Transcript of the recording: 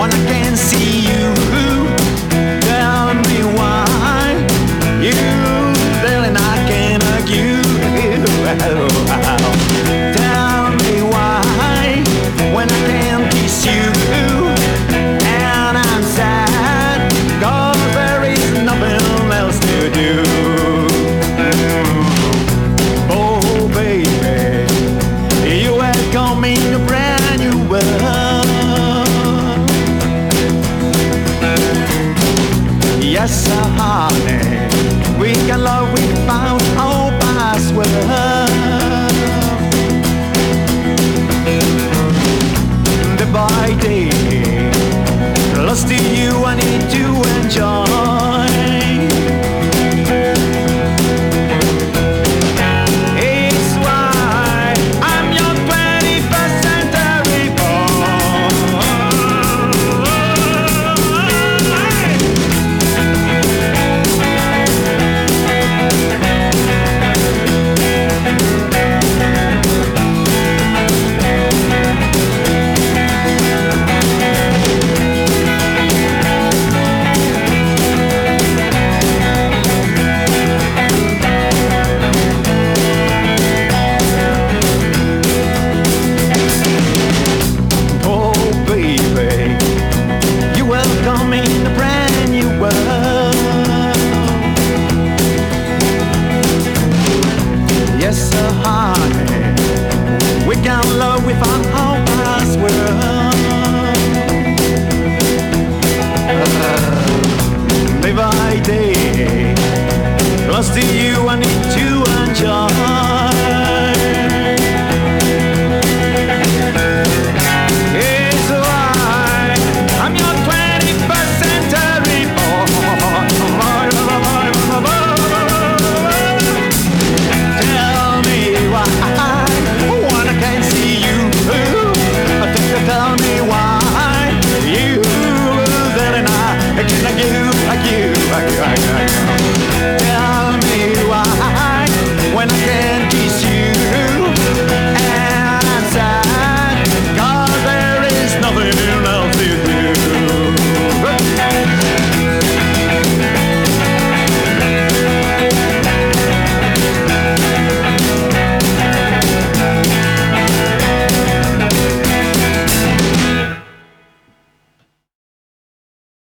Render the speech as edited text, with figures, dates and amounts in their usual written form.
when I can't see you. Tell me why you feeling I can't argue. Tell me why when I can't kiss you. And I'm sad, 'cause there is nothing else to do. Oh baby, you welcome me in a brand new world. Yes, honey, we can love